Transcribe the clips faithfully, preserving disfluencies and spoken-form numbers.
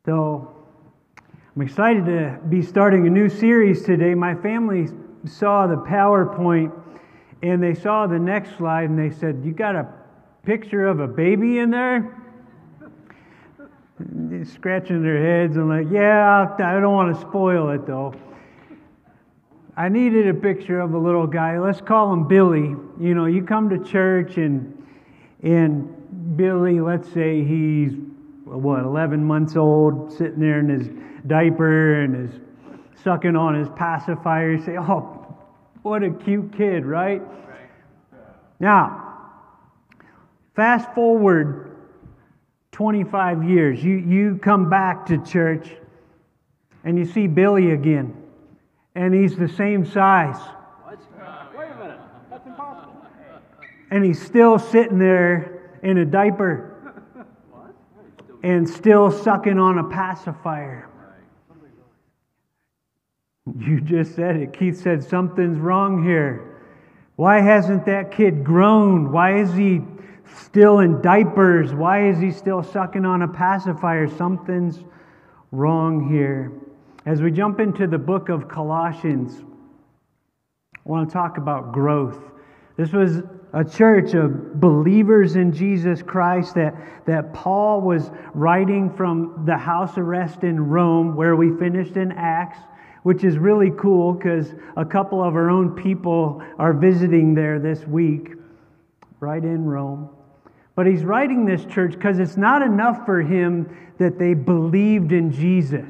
So I'm excited to be starting a new series today. My family saw the PowerPoint and they saw the next slide and they said, "You got a picture of a baby in there?" They're scratching their heads and like, "Yeah, I don't want to spoil it though." I needed a picture of a little guy. Let's call him Billy. You know, you come to church and and Billy, let's say he's what, eleven months old, sitting there in his diaper and is sucking on his pacifier. You say, "Oh, what a cute kid," right? Right. Now, fast forward twenty-five years. You, you come back to church and you see Billy again. And he's the same size. What? Wait a minute. That's impossible. And he's still sitting there in a diaper. What? And still sucking on a pacifier. You just said it. Keith said something's wrong here. Why hasn't that kid grown? Why is he still in diapers? Why is he still sucking on a pacifier? Something's wrong here. As we jump into the book of Colossians, I want to talk about growth. This was a church of believers in Jesus Christ that, that Paul was writing from the house arrest in Rome, where we finished in Acts, which is really cool because a couple of our own people are visiting there this week, right in Rome. But he's writing this church because it's not enough for him that they believed in Jesus.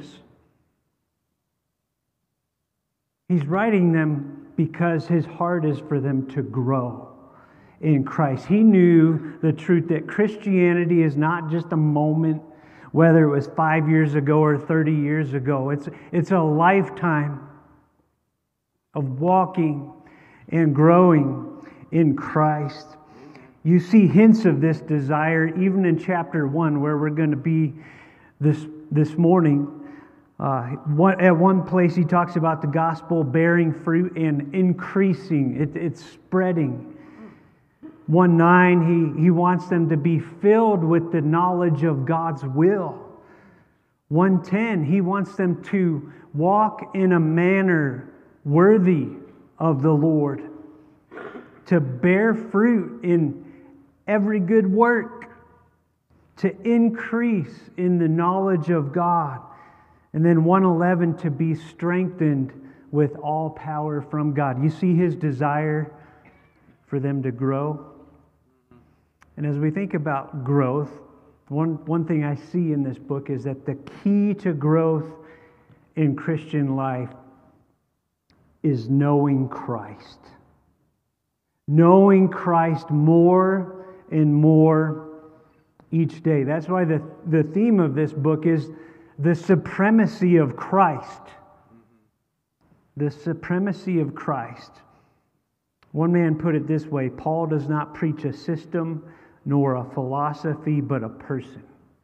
He's writing them because his heart is for them to grow in Christ. He knew the truth that Christianity is not just a moment, whether it was five years ago or thirty years ago. It's, it's a lifetime of walking and growing in Christ. You see hints of this desire even in chapter one, where we're going to be this, this morning. Uh, one, at one place he talks about the gospel bearing fruit and increasing. It, it's spreading. one nine, he, he wants them to be filled with the knowledge of God's will. one ten, he wants them to walk in a manner worthy of the Lord, to bear fruit in every good work, to increase in the knowledge of God. And then one eleven, to be strengthened with all power from God. You see his desire for them to grow. And as we think about growth, one, one thing I see in this book is that the key to growth in Christian life is knowing Christ. Knowing Christ more and more each day. That's why the, the theme of this book is the supremacy of Christ. The supremacy of Christ. One man put it this way: Paul does not preach a system nor a philosophy, but a person.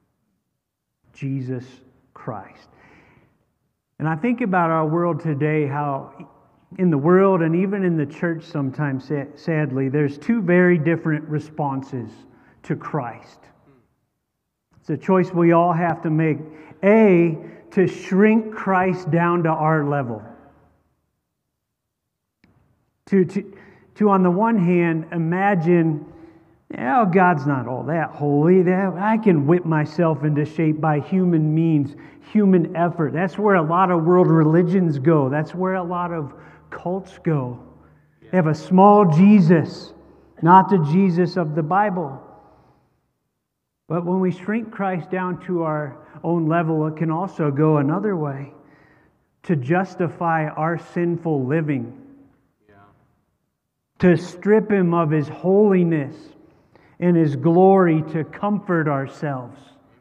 Jesus Christ. And I think about our world today, how in the world and even in the church sometimes, sadly, there's two very different responses to Christ. It's a choice we all have to make. A, to shrink Christ down to our level. To, to, to on the one hand, imagine, oh, God's not all that holy. That I can whip myself into shape by human means, human effort. That's where a lot of world religions go. That's where a lot of cults go. They have a small Jesus, not the Jesus of the Bible. But when we shrink Christ down to our own level, it can also go another way, to justify our sinful living, yeah. To strip Him of His holiness and His glory, to comfort ourselves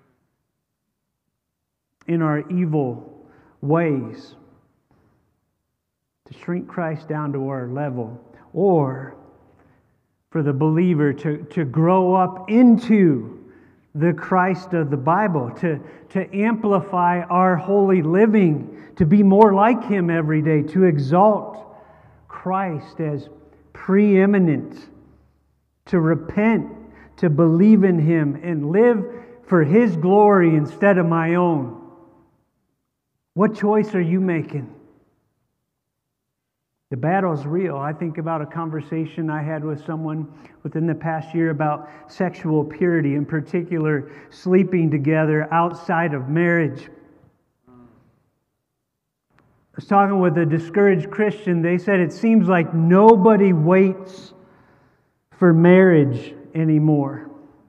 in our evil ways, to shrink Christ down to our level, or for the believer to, to grow up into the Christ of the Bible, to, to amplify our holy living, to be more like Him every day, to exalt Christ as preeminent, to repent, to believe in Him and live for His glory instead of my own. What choice are you making? The battle is real. I think about a conversation I had with someone within the past year about sexual purity, in particular, sleeping together outside of marriage. I was talking with a discouraged Christian. They said it seems like nobody waits for marriage anymore.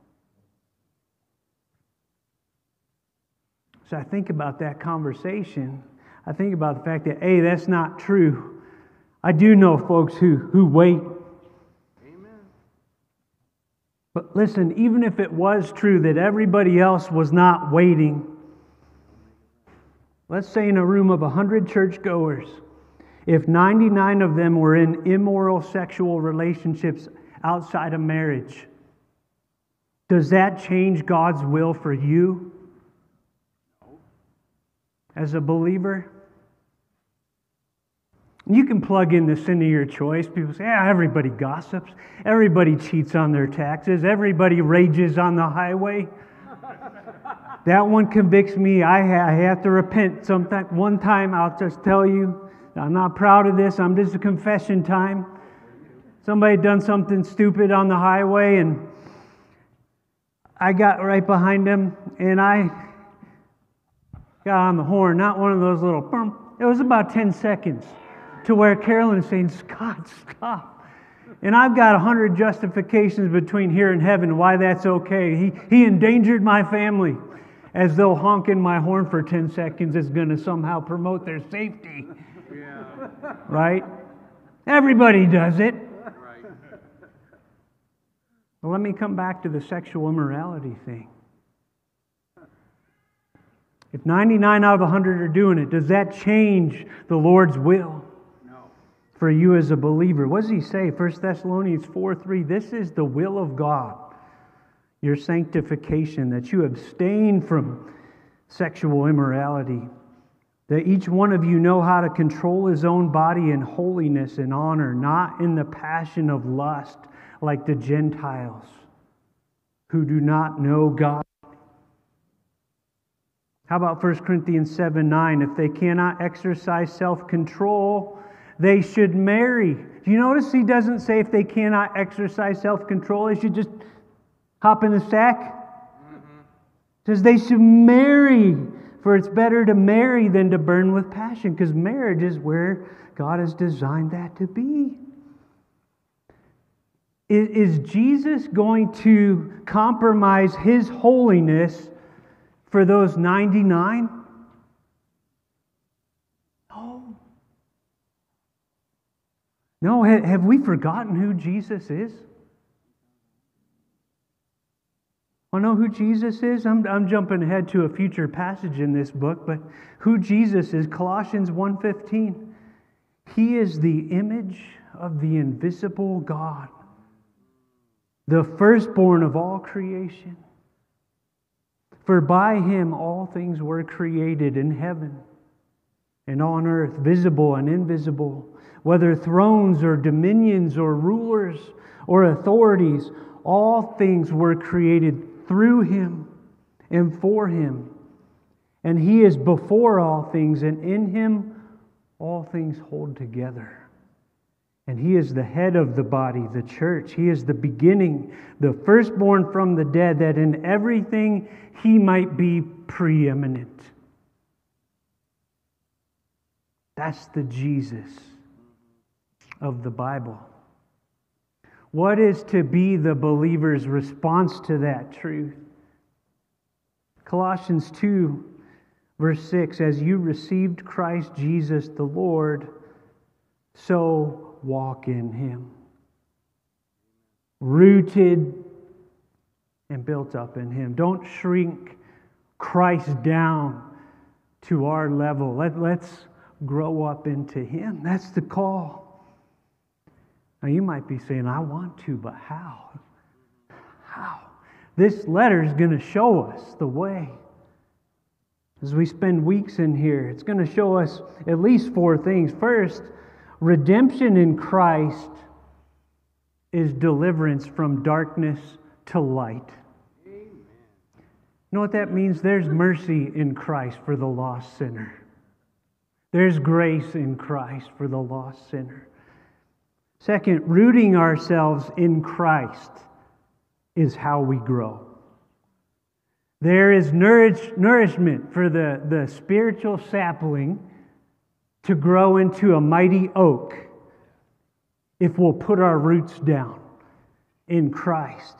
So I think about that conversation. I think about the fact that, hey, that's not true. I do know folks who, who wait. Amen. But listen, even if it was true that everybody else was not waiting, let's say in a room of one hundred churchgoers, if ninety-nine of them were in immoral sexual relationships outside of marriage, does that change God's will for you as a believer? You can plug in the sin of your choice. People say, yeah, everybody gossips. Everybody cheats on their taxes. Everybody rages on the highway. That one convicts me. I have to repent sometime. One time, I'll just tell you, I'm not proud of this. I'm just a confession time. Somebody had done something stupid on the highway, and I got right behind them, and I got on the horn. Not one of those little bump. It was about ten seconds to where Carolyn is saying, Scott, stop. And I've got a hundred justifications between here and heaven why that's okay. He, he endangered my family, as though honking my horn for ten seconds is going to somehow promote their safety. Yeah. Right? Everybody does it. Right. Well, let me come back to the sexual immorality thing. If ninety-nine out of one hundred are doing it, does that change the Lord's will for you as a believer? What does he say? First Thessalonians four three, this is the will of God, your sanctification, that you abstain from sexual immorality, that each one of you know how to control his own body in holiness and honor, not in the passion of lust like the Gentiles who do not know God. How about First Corinthians seven nine? If they cannot exercise self-control, they should marry. Do you notice he doesn't say if they cannot exercise self-control, they should just hop in the sack? Mm-hmm. It says they should marry, for it's better to marry than to burn with passion, because marriage is where God has designed that to be. Is, is Jesus going to compromise his holiness for those ninety-nine? No. No, have we forgotten who Jesus is? Want to know who Jesus is? I'm, I'm jumping ahead to a future passage in this book, but who Jesus is, Colossians one fifteen. He is the image of the invisible God, the firstborn of all creation. For by him all things were created in heaven and on earth, visible and invisible, whether thrones or dominions or rulers or authorities, all things were created through him and for him. And he is before all things, and in him all things hold together. And he is the head of the body, the church. He is the beginning, the firstborn from the dead, that in everything he might be preeminent. That's the Jesus of the Bible. What is to be the believer's response to that truth? Colossians two, verse six, as you received Christ Jesus the Lord, so walk in him. Rooted and built up in him. Don't shrink Christ down to our level. Let, let's grow up into him. That's the call. Now you might be saying, I want to, but how? How? This letter is going to show us the way. As we spend weeks in here, it's going to show us at least four things. First, redemption in Christ is deliverance from darkness to light. Amen. You know what that means? There's mercy in Christ for the lost sinner. There's grace in Christ for the lost sinner. Second, rooting ourselves in Christ is how we grow. There is nourish, nourishment for the, the spiritual sapling to grow into a mighty oak if we'll put our roots down in Christ.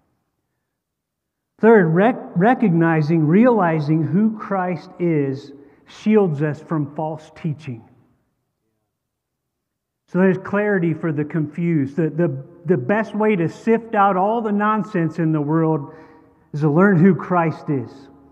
Third, rec- recognizing, realizing who Christ is shields us from false teaching. So there's clarity for the confused. The, the, the best way to sift out all the nonsense in the world is to learn who Christ is.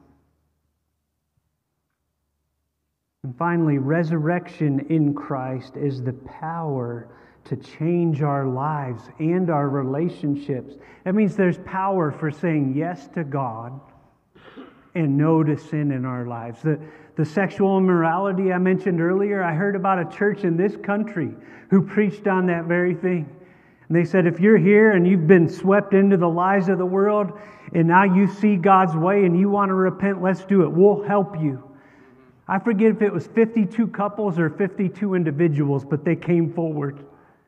And finally, resurrection in Christ is the power to change our lives and our relationships. That means there's power for saying yes to God and no to sin in our lives. The, the sexual immorality I mentioned earlier, I heard about a church in this country who preached on that very thing. And they said, if you're here and you've been swept into the lies of the world and now you see God's way and you want to repent, let's do it. We'll help you. I forget if it was fifty-two couples or fifty-two individuals, but they came forward.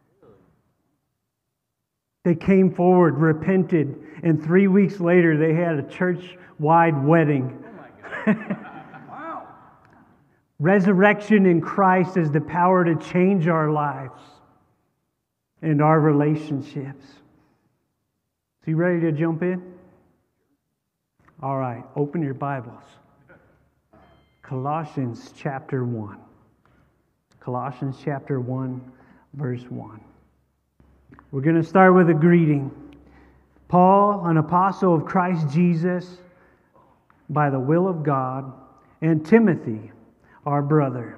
They came forward, repented, and three weeks later they had a church-wide wedding. Oh my God. Wow. Resurrection in Christ is the power to change our lives and our relationships. So you ready to jump in? All right, open your Bibles. Colossians chapter one. Colossians chapter one, verse one. We're going to start with a greeting. Paul, an apostle of Christ Jesus, by the will of God, and Timothy, our brother,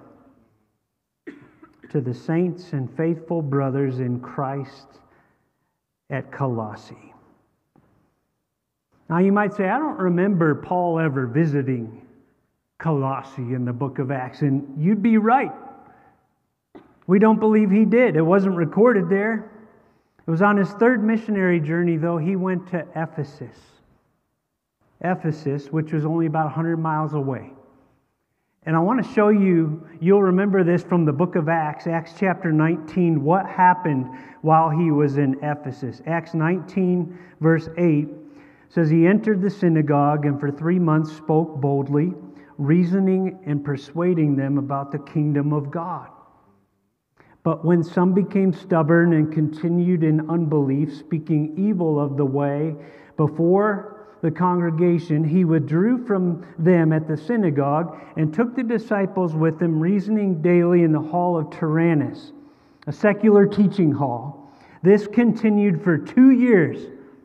to the saints and faithful brothers in Christ at Colossae. Now you might say, I don't remember Paul ever visiting Colossae in the book of Acts, and you'd be right. We don't believe he did. It wasn't recorded there. It was on his third missionary journey, though, he went to Ephesus. Ephesus, which was only about one hundred miles away. And I want to show you, you'll remember this from the book of Acts, Acts chapter nineteen, what happened while he was in Ephesus. Acts nineteen, verse eight, says, he entered the synagogue and for three months spoke boldly, reasoning and persuading them about the kingdom of God. But when some became stubborn and continued in unbelief, speaking evil of the way before the congregation, he withdrew from them at the synagogue and took the disciples with him, reasoning daily in the hall of Tyrannus, a secular teaching hall. This continued for two years,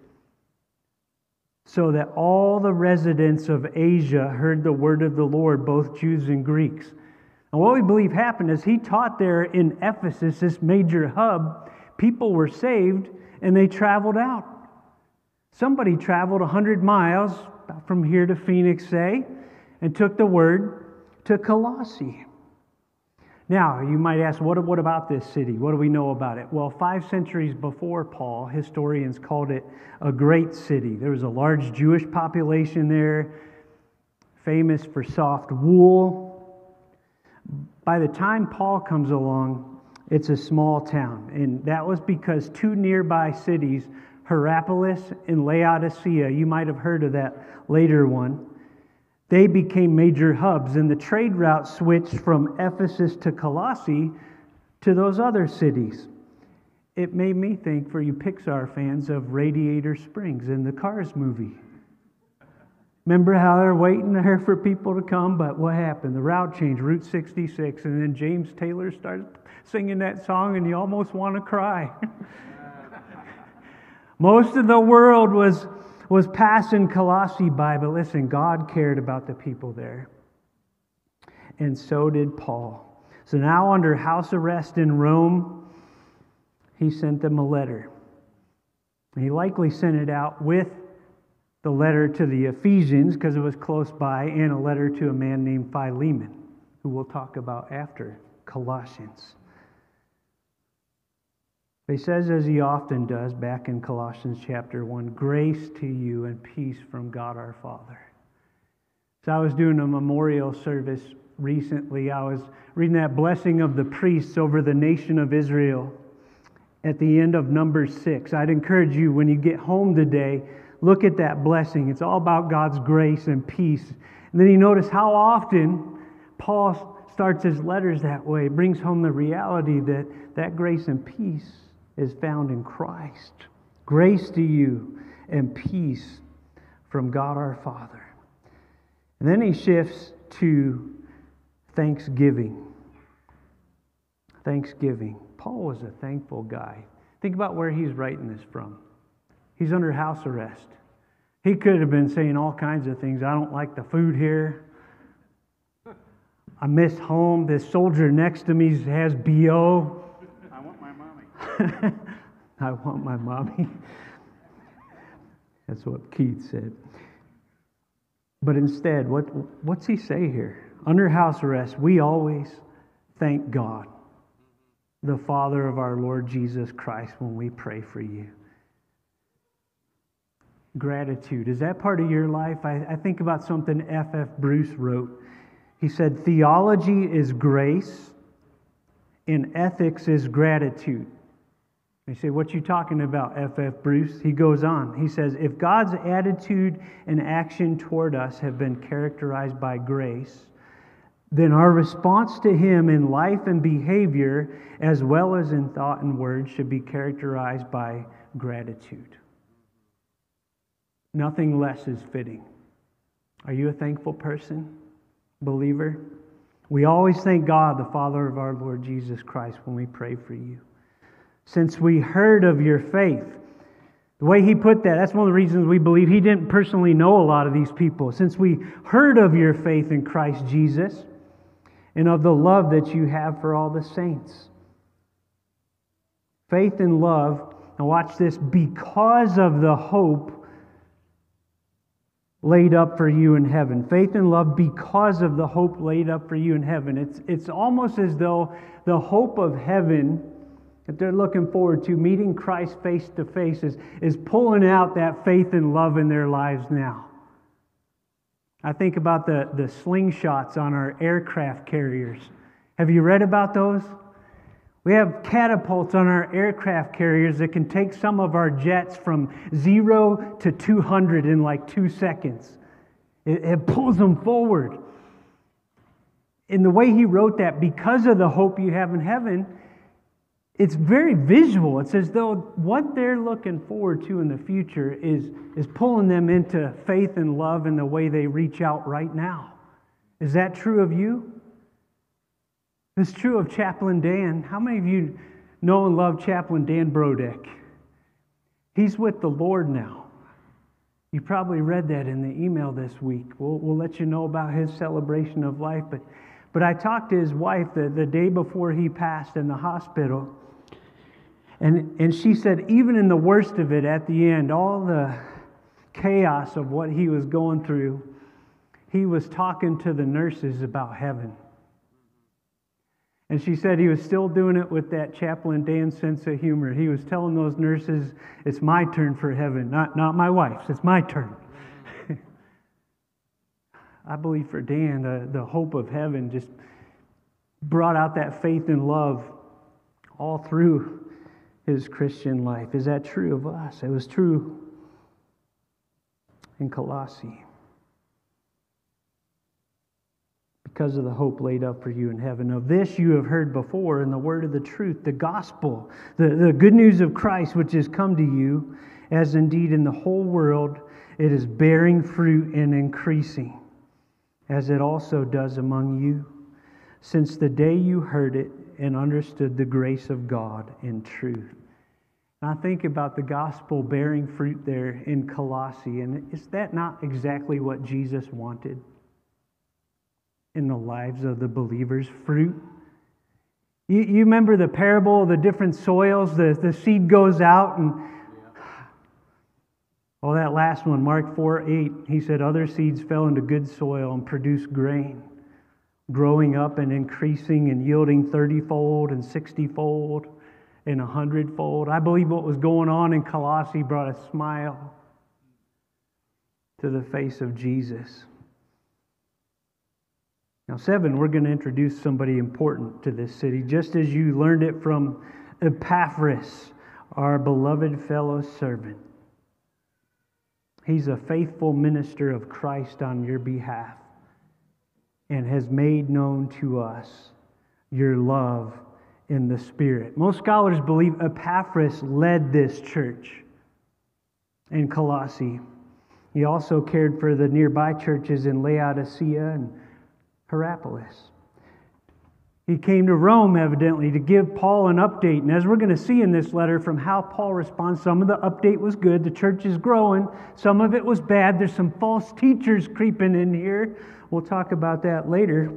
so that all the residents of Asia heard the word of the Lord, both Jews and Greeks. And what we believe happened is he taught there in Ephesus, this major hub. People were saved and they traveled out. Somebody traveled one hundred miles from here to Phoenix, say, and took the word to Colossae. Now, you might ask, what, what about this city? What do we know about it? Well, five centuries before Paul, historians called it a great city. There was a large Jewish population there, famous for soft wool. By the time Paul comes along, it's a small town. And that was because two nearby cities, Hierapolis and Laodicea, you might have heard of that later one, they became major hubs. And the trade route switched from Ephesus to Colossae to those other cities. It made me think, for you Pixar fans, of Radiator Springs in the Cars movie. Remember how they're waiting there for people to come? But what happened? The route changed, Route sixty-six, and then James Taylor started singing that song, and you almost want to cry. Most of the world was, was passing Colossae by, but listen, God cared about the people there. And so did Paul. So now under house arrest in Rome, he sent them a letter. He likely sent it out with the letter to the Ephesians, because it was close by, and a letter to a man named Philemon, who we'll talk about after Colossians. He says, as he often does back in Colossians chapter one, grace to you and peace from God our Father. So I was doing a memorial service recently. I was reading that blessing of the priests over the nation of Israel at the end of Numbers six. I'd encourage you, when you get home today, look at that blessing. It's all about God's grace and peace. And then you notice how often Paul starts his letters that way. It brings home the reality that that grace and peace is found in Christ. Grace to you and peace from God our Father. And then he shifts to thanksgiving. Thanksgiving. Paul was a thankful guy. Think about where he's writing this from. He's under house arrest. He could have been saying all kinds of things. I don't like the food here. I miss home. This soldier next to me has B O. I want my mommy. I want my mommy. That's what Keith said. But instead, what what's he say here? Under house arrest, we always thank God, the Father of our Lord Jesus Christ, when we pray for you. Gratitude. Is that part of your life? I, I think about something F F Bruce wrote. He said, theology is grace and ethics is gratitude. You say, what you talking about, F F Bruce? He goes on. He says, if God's attitude and action toward us have been characterized by grace, then our response to Him in life and behavior, as well as in thought and word, should be characterized by gratitude. Nothing less is fitting. Are you a thankful person, believer? We always thank God, the Father of our Lord Jesus Christ, when we pray for you. Since we heard of your faith. The way he put that, that's one of the reasons we believe he didn't personally know a lot of these people. Since we heard of your faith in Christ Jesus and of the love that you have for all the saints. Faith and love, now watch this, because of the hope laid up for you in heaven. Faith and love because of the hope laid up for you in heaven. It's, it's almost as though the hope of heaven that they're looking forward to, meeting Christ face to face, is, is pulling out that faith and love in their lives now. I think about the, the slingshots on our aircraft carriers. Have you read about those? We have catapults on our aircraft carriers that can take some of our jets from zero to two hundred in like two seconds. It, it pulls them forward. In the way he wrote that, because of the hope you have in heaven, it's very visual. It's as though what they're looking forward to in the future is, is pulling them into faith and love in the way they reach out right now. Is that true of you? It's true of Chaplain Dan. How many of you know and love Chaplain Dan Brodeck? He's with the Lord now. You probably read that in the email this week. We'll, we'll let you know about his celebration of life. But, but I talked to his wife the, the day before he passed in the hospital. And, and she said, even in the worst of it, at the end, all the chaos of what he was going through, he was talking to the nurses about heaven. And she said he was still doing it with that Chaplain Dan sense of humor. He was telling those nurses, it's my turn for heaven, not, not my wife's, it's my turn. I believe for Dan, the, the hope of heaven just brought out that faith and love all through his Christian life. Is that true of us? It was true in Colossae. Because of the hope laid up for you in heaven. Of this you have heard before in the word of the truth, the gospel, the, the good news of Christ, which has come to you, as indeed in the whole world it is bearing fruit and increasing, as it also does among you, since the day you heard it and understood the grace of God in truth. And I think about the gospel bearing fruit there in Colossae, and is that not exactly what Jesus wanted in the lives of the believers? Fruit. You, you remember the parable of the different soils? The, the seed goes out and oh, that last one, Mark four eight, he said, other seeds fell into good soil and produced grain, growing up and increasing and yielding thirty-fold and sixty-fold and a hundred-fold. I believe what was going on in Colossae brought a smile to the face of Jesus. Now seven, we're going to introduce somebody important to this city, just as you learned it from Epaphras, our beloved fellow servant. He's a faithful minister of Christ on your behalf and has made known to us your love in the Spirit. Most scholars believe Epaphras led this church in Colossae. He also cared for the nearby churches in Laodicea and Hierapolis. He came to Rome, evidently, to give Paul an update. And as we're going to see in this letter from how Paul responds, some of the update was good. The church is growing. Some of it was bad. There's some false teachers creeping in here. We'll talk about that later.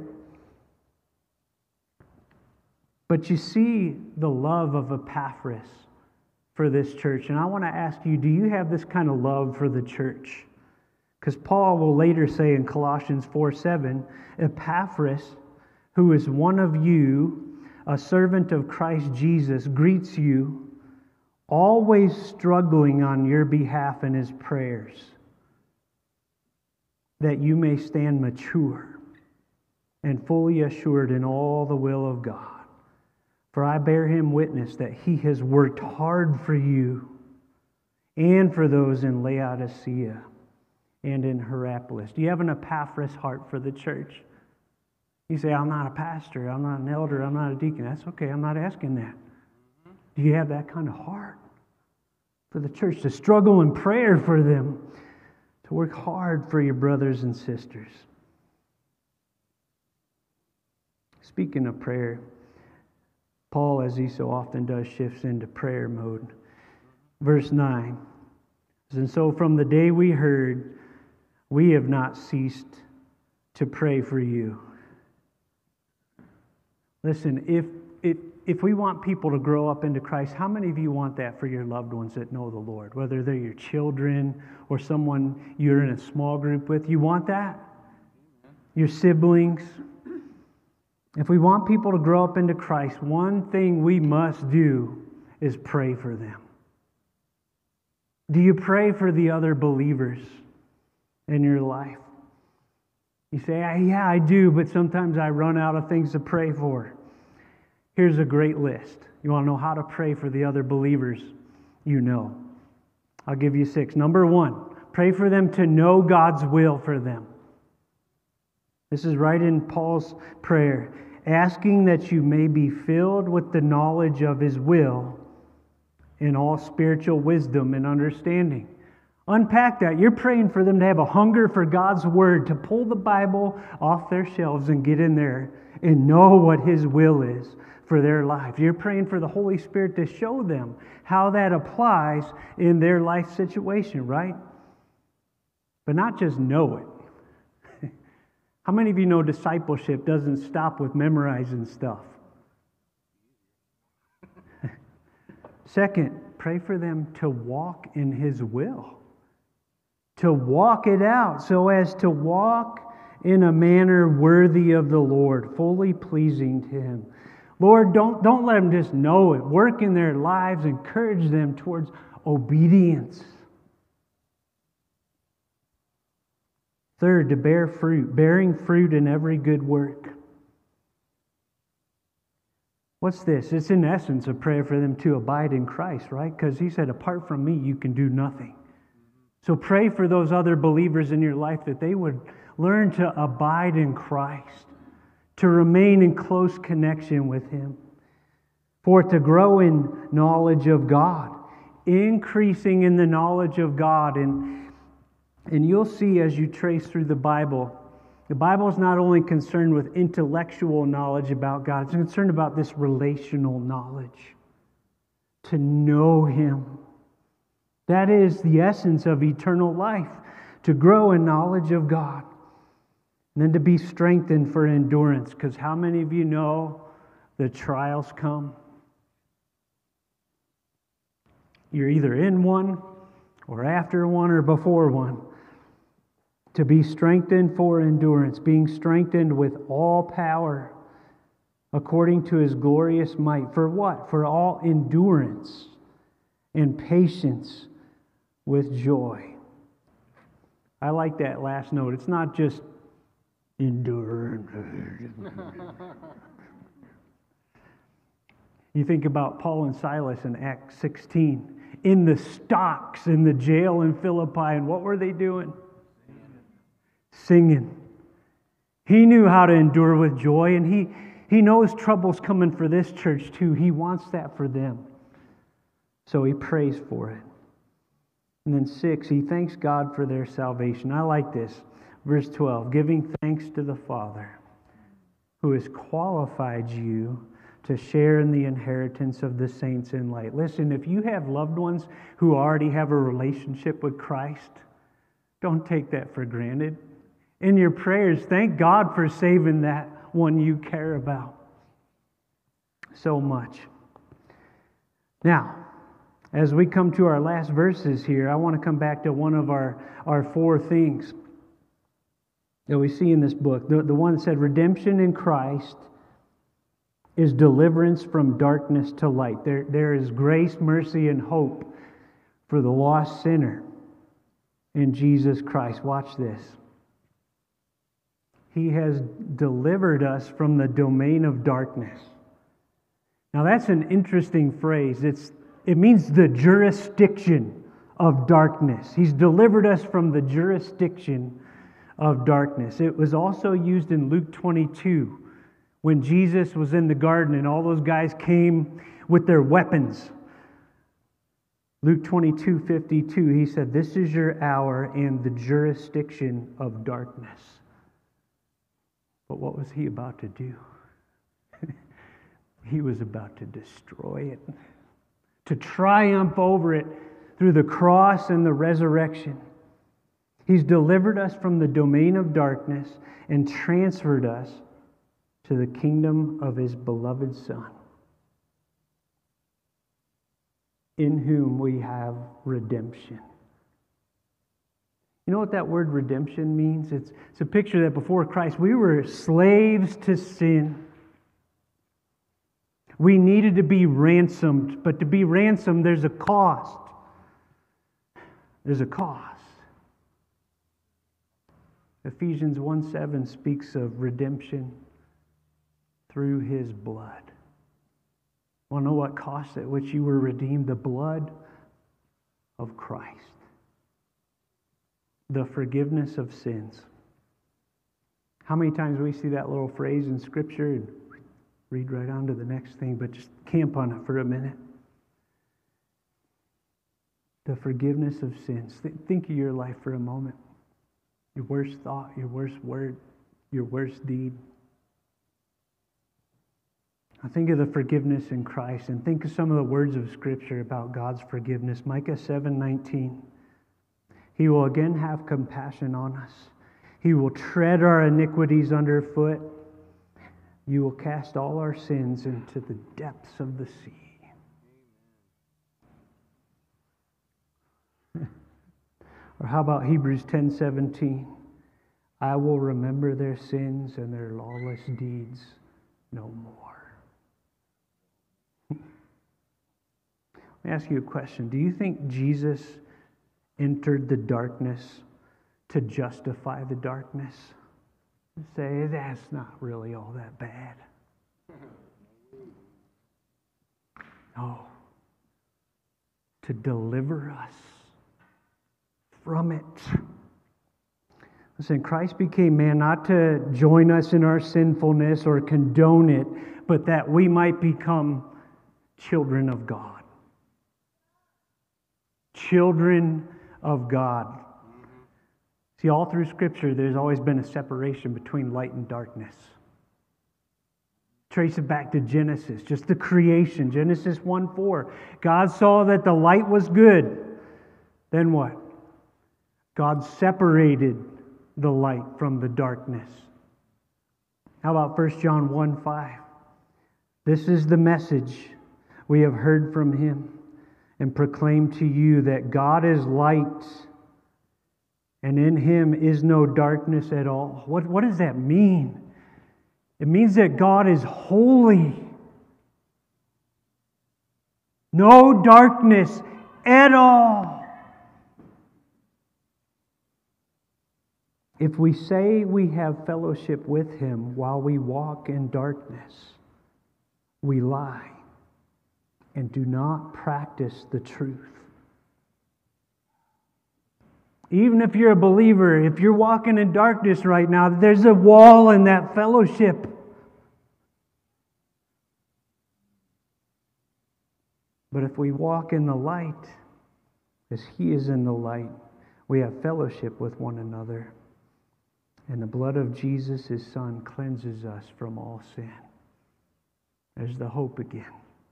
But you see the love of Epaphras for this church. And I want to ask you, do you have this kind of love for the church? Because Paul will later say in Colossians four seven, Epaphras, who is one of you, a servant of Christ Jesus, greets you, always struggling on your behalf in his prayers, that you may stand mature and fully assured in all the will of God. For I bear him witness that he has worked hard for you and for those in Laodicea and in Hierapolis. Do you have an Epaphras heart for the church? You say, I'm not a pastor, I'm not an elder, I'm not a deacon. That's okay, I'm not asking that. Do you have that kind of heart for the church, to struggle in prayer for them, to work hard for your brothers and sisters? Speaking of prayer, Paul, as he so often does, shifts into prayer mode. Verse nine, and so from the day we heard, we have not ceased to pray for you. Listen, if, if, if we want people to grow up into Christ, how many of you want that for your loved ones that know the Lord? Whether they're your children or someone you're in a small group with, you want that? Your siblings? If we want people to grow up into Christ, one thing we must do is pray for them. Do you pray for the other believers in your life? You say, yeah, I do, but sometimes I run out of things to pray for. Here's a great list. You want to know how to pray for the other believers you know? I'll give you six. Number one, pray for them to know God's will for them. This is right in Paul's prayer. Asking that you may be filled with the knowledge of his will in all spiritual wisdom and understanding. Unpack that. You're praying for them to have a hunger for God's word, to pull the Bible off their shelves and get in there and know what his will is for their life. You're praying for the Holy Spirit to show them how that applies in their life situation, right? But not just know it. How many of you know discipleship doesn't stop with memorizing stuff? Second, pray for them to walk in his will. To walk it out so as to walk in a manner worthy of the Lord, fully pleasing to him. Lord, don't, don't let them just know it. Work in their lives, encourage them towards obedience. Third, to bear fruit, bearing fruit in every good work. What's this? It's in essence a prayer for them to abide in Christ, right? Because he said, apart from me, you can do nothing. So pray for those other believers in your life that they would learn to abide in Christ, to remain in close connection with him. For to grow in knowledge of God, increasing in the knowledge of God. And, and you'll see as you trace through the Bible, the Bible is not only concerned with intellectual knowledge about God, it's concerned about this relational knowledge. To know him. That is the essence of eternal life, to grow in knowledge of God. And then to be strengthened for endurance, because how many of you know the trials come? You're either in one, or after one, or before one. To be strengthened for endurance, being strengthened with all power, according to his glorious might. For what? For all endurance and patience with joy. I like that last note. It's not just endure. You think about Paul and Silas in Acts sixteen, in the stocks in the jail in Philippi, and what were they doing? Singing. He knew how to endure with joy, and he, he knows trouble's coming for this church too. He wants that for them. So he prays for it. And then six, he thanks God for their salvation. I like this. Verse twelve, giving thanks to the Father who has qualified you to share in the inheritance of the saints in light. Listen, if you have loved ones who already have a relationship with Christ, don't take that for granted. In your prayers, thank God for saving that one you care about so much. Now, as we come to our last verses here, I want to come back to one of our, our four things that we see in this book. The, the one that said, redemption in Christ is deliverance from darkness to light. There, there is grace, mercy, and hope for the lost sinner in Jesus Christ. Watch this. He has delivered us from the domain of darkness. Now that's an interesting phrase. It's, it means the jurisdiction of darkness. He's delivered us from the jurisdiction of darkness. It was also used in Luke twenty-two when Jesus was in the garden and all those guys came with their weapons. Luke twenty-two fifty-two, he said, "This is your hour and the jurisdiction of darkness." But what was he about to do? He was about to destroy it, to triumph over it through the cross and the resurrection. He's delivered us from the domain of darkness and transferred us to the kingdom of His beloved Son, in whom we have redemption. You know what that word redemption means? It's, it's a picture that before Christ we were slaves to sin. We needed to be ransomed, but to be ransomed there's a cost. There's a cost. Ephesians one seven speaks of redemption through His blood. Want to know what cost at which you were redeemed? The blood of Christ. The forgiveness of sins. How many times we see that little phrase in Scripture and read right on to the next thing, but just camp on it for a minute. The forgiveness of sins. Think of your life for a moment. Your worst thought, your worst word, your worst deed. I think of the forgiveness in Christ and think of some of the words of Scripture about God's forgiveness. Micah seven nineteen. He will again have compassion on us. He will tread our iniquities underfoot. You will cast all our sins into the depths of the sea. Or how about Hebrews ten seventeen? I will remember their sins and their lawless deeds no more. Let me ask you a question. Do you think Jesus entered the darkness to justify the darkness? Say, that's not really all that bad. No. To deliver us from it. Listen, Christ became man not to join us in our sinfulness or condone it, but that we might become children of God. Children of God. See, all through Scripture, there's always been a separation between light and darkness. Trace it back to Genesis, just the creation. Genesis one four. God saw that the light was good. Then what? God separated the light from the darkness. How about First John one five? This is the message we have heard from Him and proclaim to you, that God is light, and in Him is no darkness at all. What, what does that mean? It means that God is holy. No darkness at all. If we say we have fellowship with Him while we walk in darkness, we lie and do not practice the truth. Even if you're a believer, if you're walking in darkness right now, there's a wall in that fellowship. But if we walk in the light, as He is in the light, we have fellowship with one another. And the blood of Jesus, His Son, cleanses us from all sin. There's the hope again.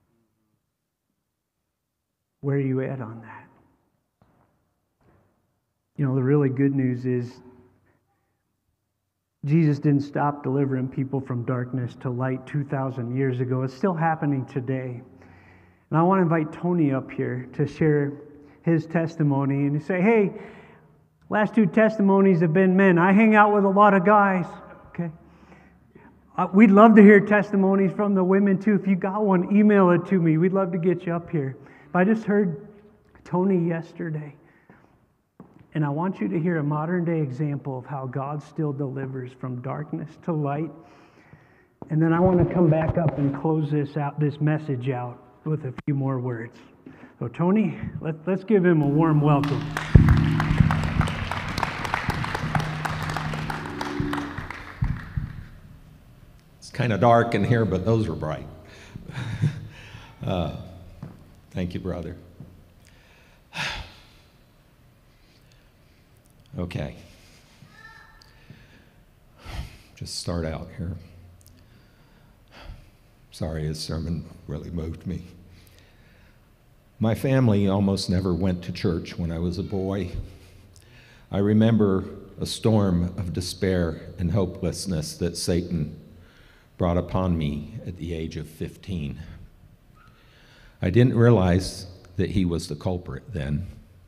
Where are you at on that? You know, the really good news is Jesus didn't stop delivering people from darkness to light two thousand years ago. It's still happening today. And I want to invite Tony up here to share his testimony and to say, hey, last two testimonies have been men. I hang out with a lot of guys. Okay. Uh, we'd love to hear testimonies from the women too. If you got one, email it to me. We'd love to get you up here. But I just heard Tony yesterday. And I want you to hear a modern day example of how God still delivers from darkness to light. And then I want to come back up and close this out, this message out with a few more words. So Tony, let, let's give him a warm welcome. It's kind of dark in here, but those are bright. uh, thank you, brother. Okay. Just start out here. Sorry, his sermon really moved me. My family almost never went to church when I was a boy. I remember a storm of despair and hopelessness that Satan brought upon me at the age of fifteen. I didn't realize that he was the culprit then.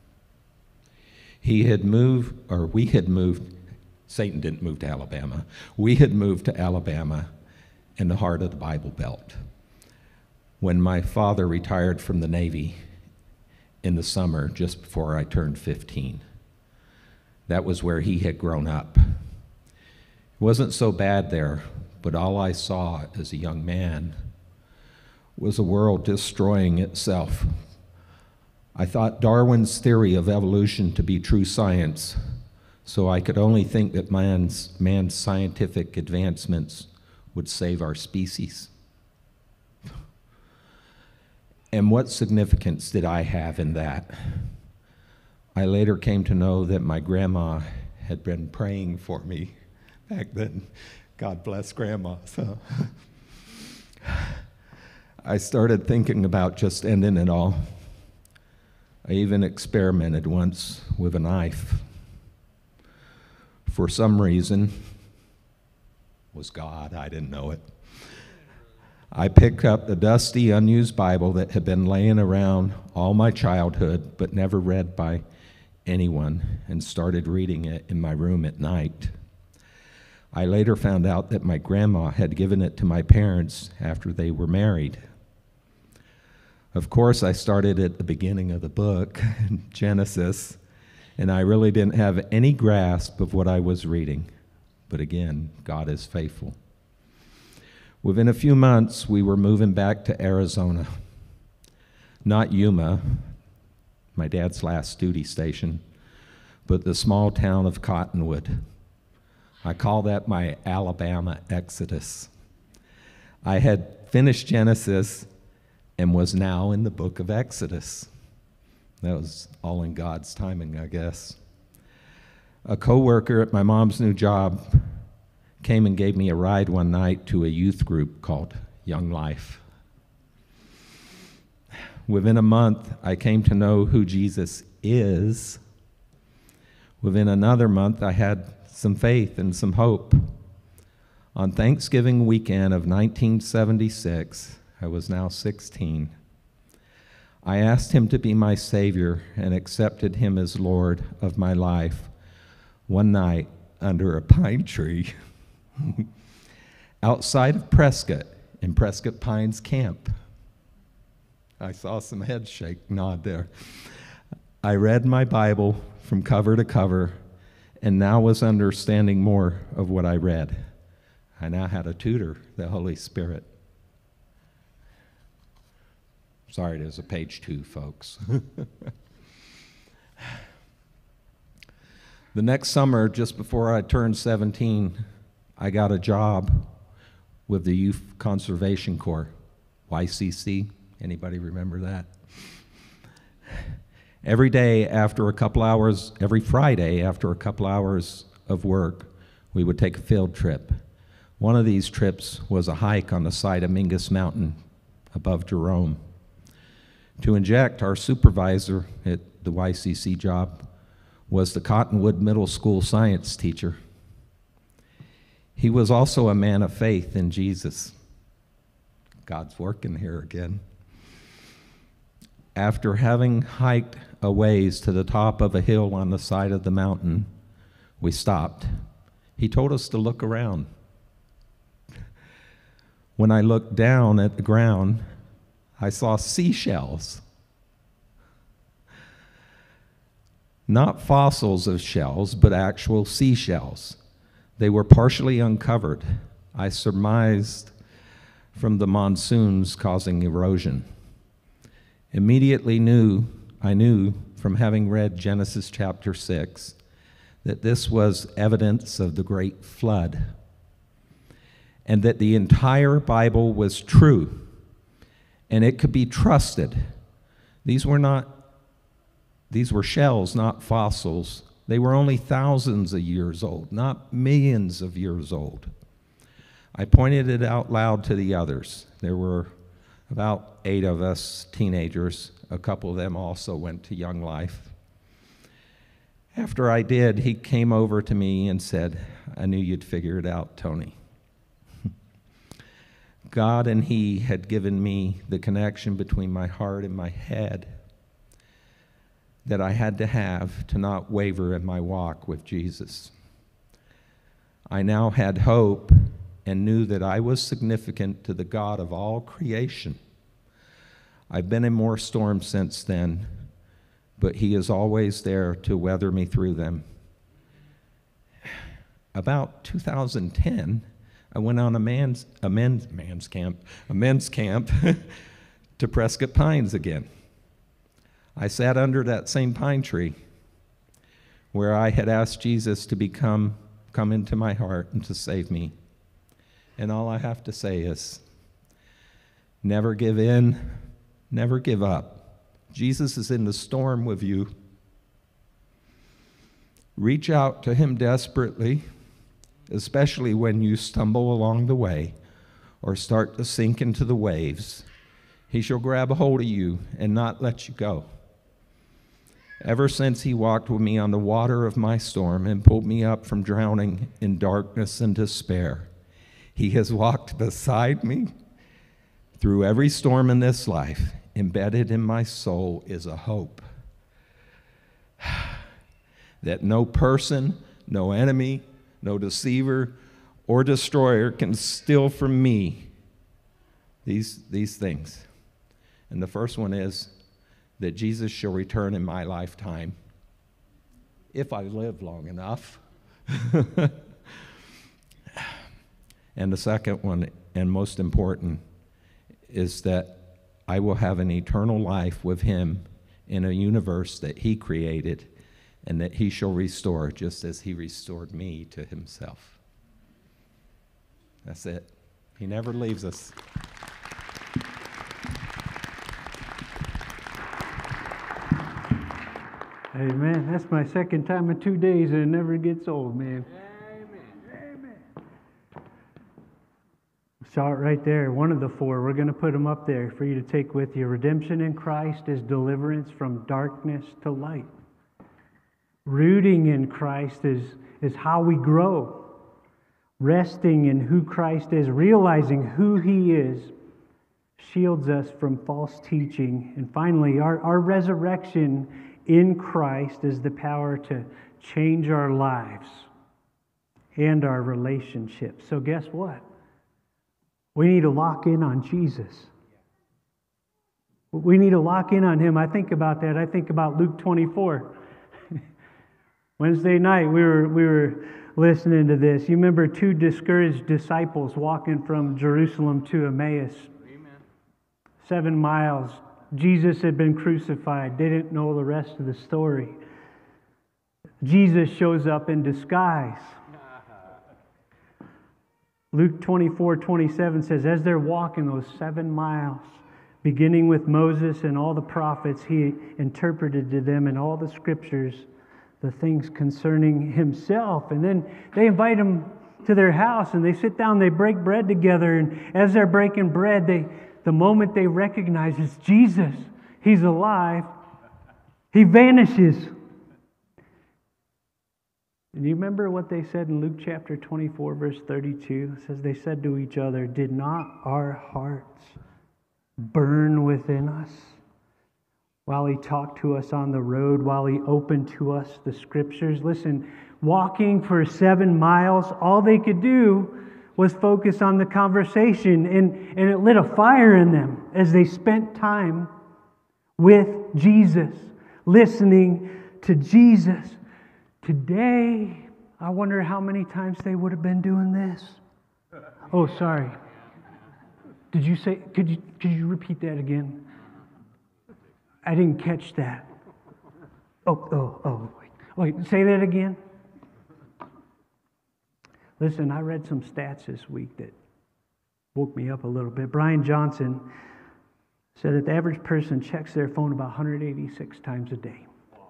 He had moved, or we had moved, Satan didn't move to Alabama. We had moved to Alabama in the heart of the Bible Belt. When my father retired from the Navy in the summer just before I turned fifteen. That was where he had grown up. It wasn't so bad there, but all I saw as a young man was a world destroying itself. I thought Darwin's theory of evolution to be true science, so I could only think that man's, man's scientific advancements would save our species. And what significance did I have in that? I later came to know that my grandma had been praying for me back then. God bless grandma. So I started thinking about just ending it all. I even experimented once with a knife. For some reason, it was God, I didn't know it. I picked up the dusty, unused Bible that had been laying around all my childhood, but never read by anyone, and started reading it in my room at night. I later found out that my grandma had given it to my parents after they were married. Of course, I started at the beginning of the book, Genesis, and I really didn't have any grasp of what I was reading. But again, God is faithful. Within a few months, we were moving back to Arizona. Not Yuma, my dad's last duty station, but the small town of Cottonwood. I call that my Alabama exodus. I had finished Genesis and was now in the book of Exodus. That was all in God's timing, I guess. A coworker at my mom's new job came and gave me a ride one night to a youth group called Young Life. Within a month, I came to know who Jesus is. Within another month, I had some faith and some hope. On Thanksgiving weekend of nineteen seventy-six, I was now sixteen. I asked him to be my Savior and accepted him as Lord of my life one night under a pine tree outside of Prescott in Prescott Pines Camp. I saw some heads shake, nod there. I read my Bible from cover to cover and now was understanding more of what I read. I now had a tutor, the Holy Spirit. Sorry, there's a page two, folks. The next summer, just before I turned seventeen, I got a job with the Youth Conservation Corps, Y C C. Anybody remember that? Every day after a couple hours, every Friday after a couple hours of work, we would take a field trip. One of these trips was a hike on the side of Mingus Mountain above Jerome. To inject, our supervisor at the Y C C job was the Cottonwood Middle School science teacher. He was also a man of faith in Jesus. God's working here again. After having hiked a ways to the top of a hill on the side of the mountain, we stopped. He told us to look around. When I looked down at the ground, I saw seashells. Not fossils of shells, but actual seashells. They were partially uncovered. I surmised from the monsoons causing erosion. Immediately knew, I knew from having read Genesis chapter six, that this was evidence of the great flood, and that the entire Bible was true, and it could be trusted. These were not, these were shells, not fossils. They were only thousands of years old, not millions of years old. I pointed it out loud to the others. There were about eight of us teenagers. A couple of them also went to Young Life. After I did, he came over to me and said, "I knew you'd figure it out, Tony." God and he had given me the connection between my heart and my head that I had to have to not waver in my walk with Jesus. I now had hope and knew that I was significant to the God of all creation. I've been in more storms since then, but he is always there to weather me through them. About two thousand ten, I went on a man's, a men's, man's camp, a men's camp to Prescott Pines again. I sat under that same pine tree where I had asked Jesus to become, come into my heart and to save me. And all I have to say is, never give in, never give up. Jesus is in the storm with you. Reach out to him desperately, especially when you stumble along the way or start to sink into the waves. He shall grab a hold of you and not let you go. Ever since he walked with me on the water of my storm and pulled me up from drowning in darkness and despair, he has walked beside me through every storm in this life. Embedded in my soul is a hope that no person, no enemy, no deceiver or destroyer can steal from me these, these things. And the first one is that Jesus shall return in my lifetime, if I live long enough. And the second one, and most important, is that I will have an eternal life with him in a universe that he created and that he shall restore just as he restored me to himself. That's it. He never leaves us. Amen. That's my second time in two days, and it never gets old, man. Saw it right there, one of the four. We're going to put them up there for you to take with you. Redemption in Christ is deliverance from darkness to light. Rooting in Christ is, is how we grow. Resting in who Christ is, realizing who he is, shields us from false teaching. And finally, our, our resurrection in Christ is the power to change our lives and our relationships. So guess what? We need to lock in on Jesus. We need to lock in on him. I think about that. I think about Luke twenty-four. Wednesday night, we were we were listening to this. You remember two discouraged disciples walking from Jerusalem to Emmaus. Amen. Seven miles Jesus had been crucified. They didn't know the rest of the story. Jesus shows up in disguise. Luke twenty-four twenty-seven says, as they're walking those seven miles, beginning with Moses and all the prophets, he interpreted to them in all the scriptures the things concerning himself. And then they invite him to their house and they sit down, they break bread together. And as they're breaking bread, they the moment they recognize it's Jesus, he's alive, he vanishes. And you remember what they said in Luke chapter twenty-four, verse thirty-two? It says, they said to each other, did not our hearts burn within us while he talked to us on the road, while he opened to us the scriptures? Listen, walking for seven miles, all they could do was focus on the conversation, and, and it lit a fire in them as they spent time with Jesus, listening to Jesus. Today, I wonder how many times they would have been doing this. Oh, sorry. Did you say, could you, could you repeat that again? I didn't catch that. Oh, oh, oh, wait. Wait, say that again. Listen, I read some stats this week that woke me up a little bit. Brian Johnson said that the average person checks their phone about one hundred eighty-six times a day.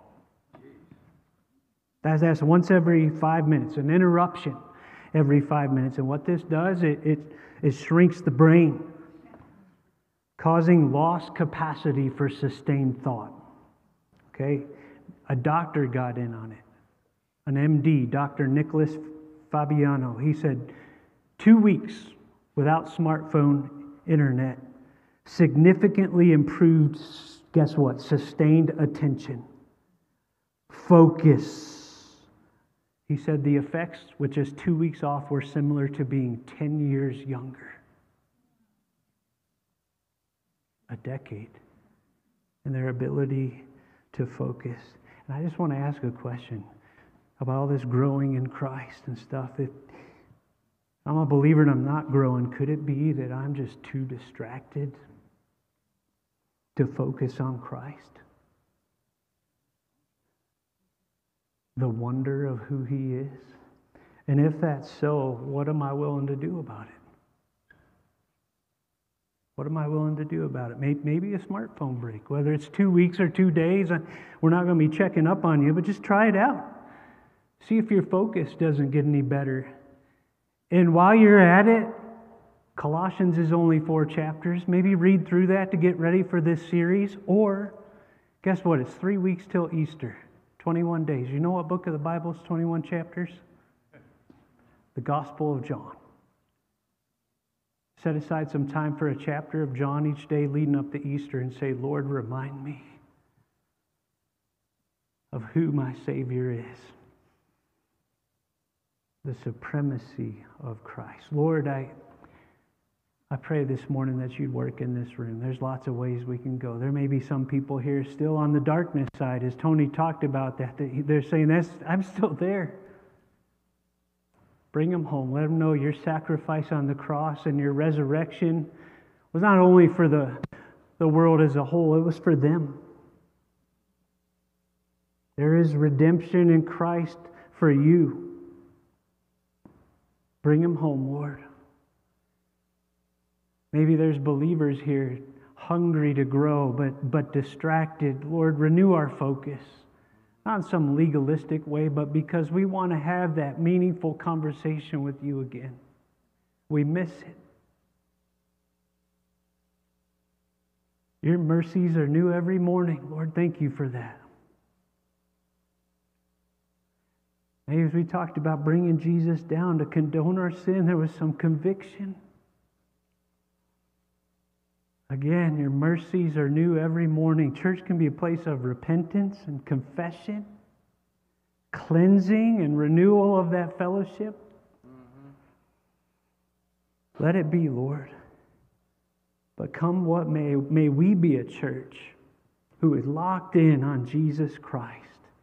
That's, that's once every five minutes, an interruption every five minutes. And what this does, it, it, it shrinks the brain, causing lost capacity for sustained thought. Okay? A doctor got in on it. An M D, Doctor Nicholas Fabiano. He said, two weeks without smartphone internet significantly improved, guess what? Sustained attention. Focus. He said the effects with just two weeks off were similar to being ten years younger. A decade in their ability to focus. And I just want to ask a question about all this growing in Christ and stuff. If I'm a believer and I'm not growing, could it be that I'm just too distracted to focus on Christ? The wonder of who he is? And if that's so, what am I willing to do about it? What am I willing to do about it? Maybe a smartphone break, whether it's two weeks or two days. We're not going to be checking up on you, but just try it out. See if your focus doesn't get any better. And while you're at it, Colossians is only four chapters. Maybe read through that to get ready for this series. Or, guess what? It's three weeks till Easter. twenty-one days. You know what book of the Bible is twenty-one chapters? The Gospel of John. Set aside some time for a chapter of John each day leading up to Easter and say, Lord, remind me of who my Savior is. The supremacy of Christ. Lord, I, I pray this morning that you'd work in this room. There's lots of ways we can go. There may be some people here still on the darkness side, as Tony talked about that. They're saying, "That's I'm still there." Bring them home. Let them know your sacrifice on the cross and your resurrection was not only for the, the world as a whole, it was for them. There is redemption in Christ for you. Bring them home, Lord. Maybe there's believers here hungry to grow, but, but distracted. Lord, renew our focus. Not in some legalistic way, but because we want to have that meaningful conversation with you again. We miss it. Your mercies are new every morning. Lord, thank you for that. Maybe as we talked about bringing Jesus down to condone our sin, there was some conviction. Again, your mercies are new every morning. Church can be a place of repentance and confession, cleansing and renewal of that fellowship. Mm-hmm. Let it be, Lord. But come what may, may we be a church who is locked in on Jesus Christ.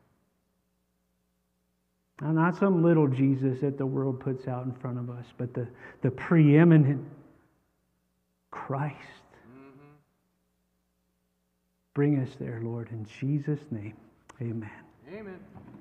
Now, not some little Jesus that the world puts out in front of us, but the, the preeminent Christ. Bring us there, Lord, in Jesus' name. Amen. Amen.